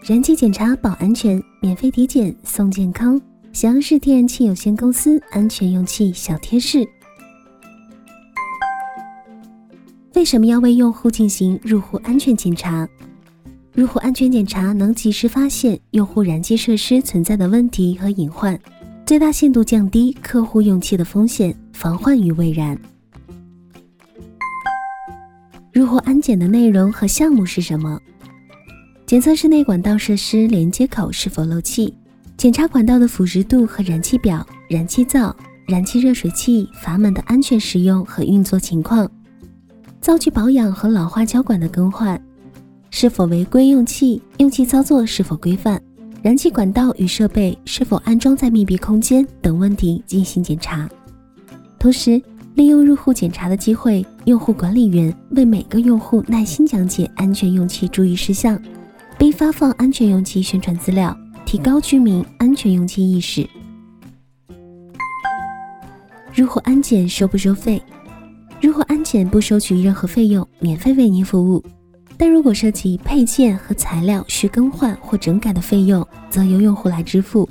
燃气检查保安全，免费体检送健康。翔阳市天然气有限公司安全用气小贴士。为什么要为用户进行入户安全检查？入户安全检查能及时发现用户燃气设施存在的问题和隐患，最大限度降低客户用气的风险，防患于未然。入户安检的内容和项目是什么？检测室内管道设施连接口是否漏气，检查管道的腐蚀度和燃气表、燃气灶、燃气热水器阀门的安全使用和运作情况，灶具保养和老化胶管的更换，是否违规用气，用气操作是否规范，燃气管道与设备是否安装在密闭空间等问题进行检查。同时，利用入户检查的机会，用户管理员为每个用户耐心讲解安全用气注意事项，并发放安全用气宣传资料，提高居民安全用气意识。入户安检收不收费？入户安检不收取任何费用，免费为您服务。但如果涉及配件和材料需更换或整改的费用，则由用户来支付。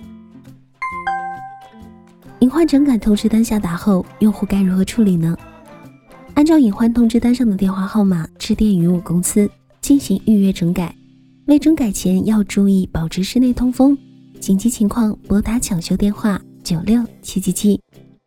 隐患整改通知单下达后，用户该如何处理呢？按照隐患通知单上的电话号码致电于我公司进行预约整改。未整改前要注意保持室内通风，紧急情况拨打抢修电话96777。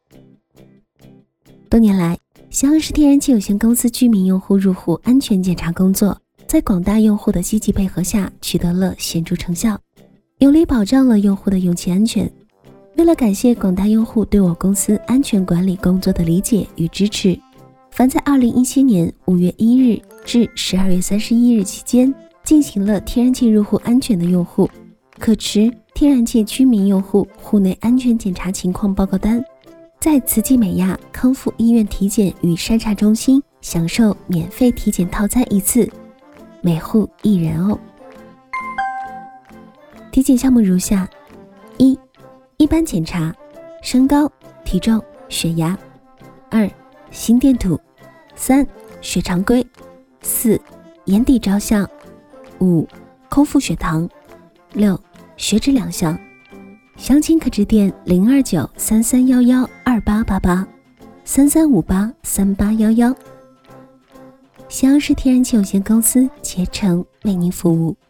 多年来，翔阳市天然气有限公司居民用户入户安全检查工作在广大用户的积极配合下取得了显著成效，有力保障了用户的用气安全。为了感谢广大用户对我公司安全管理工作的理解与支持，凡在2017年5月1日至12月31日期间进行了天然气入户安全的用户，可持天然气居民用户户内安全检查情况报告单，在慈济美亚康复医院体检与筛查中心享受免费体检套餐1次，每户1人哦。体检项目如下：1、一般检查，身高、体重、血压； 2、心电图； 3、血常规； 4、眼底照相； 5、空腹血糖； 6、血脂2项。详情可致电029-3311-2888、3358-3811。翔阳市天然气有限公司竭诚为您服务。